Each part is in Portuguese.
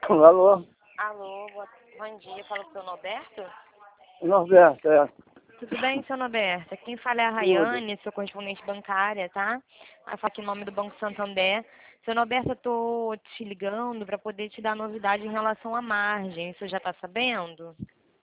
Alô? Alô, bom dia, fala com o seu Norberto? Norberto, é. Tudo bem, seu Norberto? Quem fala é a Tudo. Rayane, sua correspondente bancária, tá? Aí fala aqui em nome do Banco Santander. Seu Norberto, eu tô te ligando para poder te dar novidade em relação à margem. Você já tá sabendo?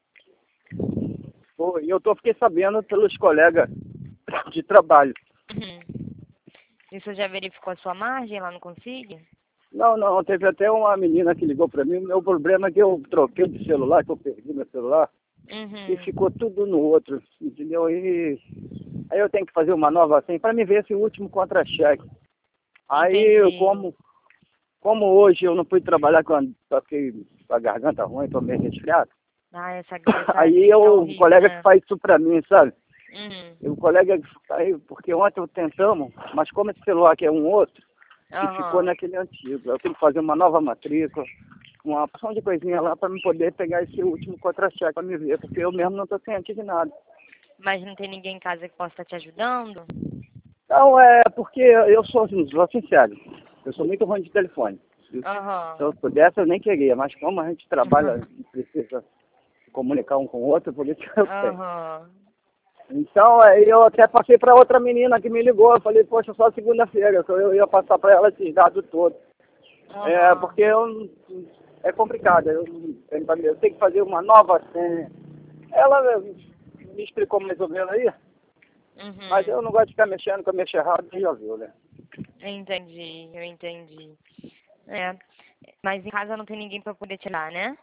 Pô, e fiquei sabendo pelos colegas de trabalho. Uhum. E você já verificou a sua margem lá no Consigue? Não, teve até uma menina que ligou pra mim. O meu problema é que eu troquei de celular, que eu perdi meu celular, e Uhum. ficou tudo no outro, entendeu? E aí eu tenho que fazer uma nova assim para me ver esse último contra-cheque. Aí, Entendi. como hoje eu não fui trabalhar só fiquei com a garganta ruim, tô meio resfriado. Ah, essa Aí gripe tá o horrível, colega que né? faz isso pra mim, sabe? Uhum. E o colega, aí, porque ontem tentamos, mas como esse celular aqui é um outro, e ficou Aham. naquele antigo. Eu tenho que fazer uma nova matrícula, uma opção de coisinha lá para me poder pegar esse último contra-cheque para me ver, porque eu mesmo não estou ciente de nada. Mas não tem ninguém em casa que possa estar te ajudando? Então, porque eu sou sincero, eu sou muito ruim de telefone. Se Aham. eu pudesse, eu nem queria, mas como a gente trabalha e precisa se comunicar um com o outro, por isso que eu tenho. Aham. Então, aí eu até passei para outra menina que me ligou. Eu falei, poxa, só segunda-feira, que eu ia passar para ela esses dados todos. Aham. Porque é complicado. Eu tenho que fazer uma nova senha. Ela me explicou mais ou menos aí, mas Uhum. eu não gosto de ficar mexendo, que eu mexo errado, você já viu, né? Entendi, eu entendi. É, mas em casa não tem ninguém pra poder tirar, né?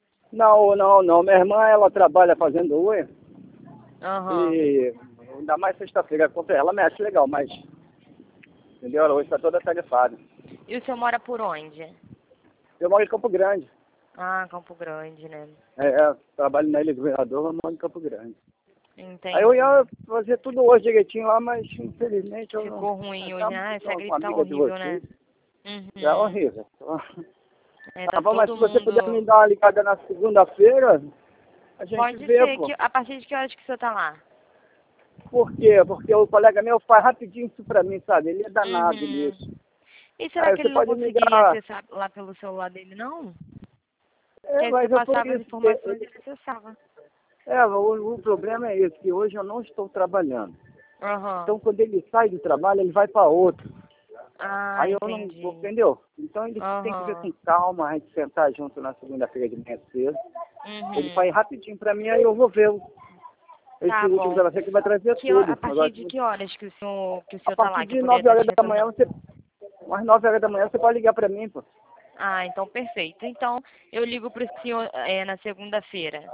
Não. Minha irmã, ela trabalha fazendo unha Aham. e ainda mais sexta-feira. Ela mexe legal, mas, entendeu? Ela hoje está toda tarefada. E o senhor mora por onde? Eu moro em Campo Grande. Ah, Campo Grande, né? Trabalho na Ilha do Governador, mas moro em Campo Grande. Aí eu ia Entendi. fazer tudo hoje direitinho lá, mas infelizmente eu não. Ficou ruim hoje, Tá né? Ah, essa com uma gripe tá amiga de horrível, né? vocês, é Uhum. horrível. É, Tá tá bom, mas todo se você puder me mundo... dar uma ligada na segunda-feira, a gente Pode vê, ser pô. que... A partir de que horas que o senhor tá lá? Por quê? Porque o colega meu faz rapidinho isso pra mim, sabe? Ele é danado Uhum. nisso. E será Aí que você ele não pode me conseguiria dar. acessar lá pelo celular dele, não? Que aí você Mas é por passava as isso. informações e ele acessava. O problema é esse, que hoje eu não estou trabalhando. Aham. Então quando ele sai do trabalho, ele vai para outro. Ah, Aí eu não, entendi. entendeu? Então ele tem que ver com Aham. calma, a gente sentar junto na segunda-feira de manhã cedo. Ele faz Uhum. rapidinho pra mim, aí eu vou ver esse Tá último bom. que vai trazer A tudo. partir Agora, de que horas que o a senhor tá partir lá, que eu de poderia 9 estar horas te da manhã, retornando? umas 9 horas da manhã, você pode ligar pra mim, pô. Ah, então perfeito. Então, eu ligo pro senhor na segunda-feira.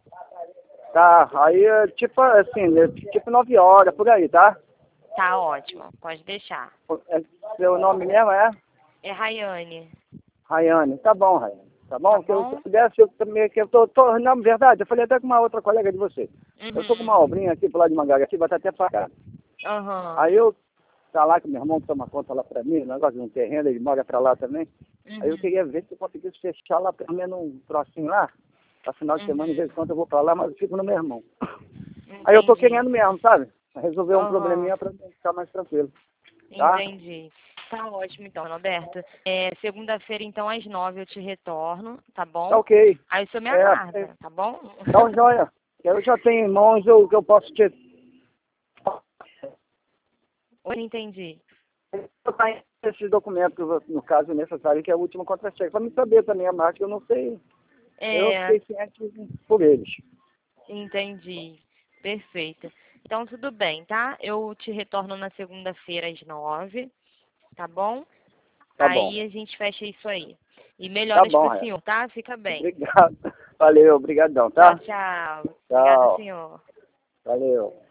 Tá, aí tipo assim, tipo 9 horas, por aí, tá? Tá ótimo, pode deixar. Seu nome mesmo é? É Rayane, Rayane. Tá bom, Rayane. Tá tá bom? Que eu, se eu bom? pudesse, eu também, que eu na verdade, eu falei até com uma outra colega de você. Eu tô com uma Uhum. obrinha aqui pro lado de Mangaga, aqui, vai estar até pra cá. Aham. Aí eu, tá lá que meu irmão toma conta lá pra mim, o negócio de um terreno, ele mora pra lá também. Aí eu Uhum. queria ver se eu conseguisse fechar lá pelo menos um trocinho lá. Pra final de semana, de vez Uhum. em quando eu vou pra lá, mas eu fico no meu irmão. Aí eu tô Entendi. querendo mesmo, sabe? Resolver um Aham. probleminha pra ficar mais tranquilo. Tá? Entendi. Tá ótimo então, Roberto. Segunda-feira, então, às 9 eu te retorno, tá Tá bom? ok. Aí o senhor me É, aguarda, tá bom? tá um joia. Eu já tenho em mãos o que eu posso te Oi, entendi. botar esses documentos, no caso necessário, que é o último contra-cheque, para me saber também a marca, eu não sei. Eu É, fiquei ciente por eles. entendi. Perfeito. Então, tudo bem, tá? Eu te retorno na segunda-feira às 9, tá bom? Tá bom. Aí a gente fecha isso aí. E Tá melhoras bom, pro Raia. senhor, tá? Fica bem. Obrigado. Valeu, obrigadão, Tchau, tá? tchau. Obrigada, Tchau. senhor. Valeu.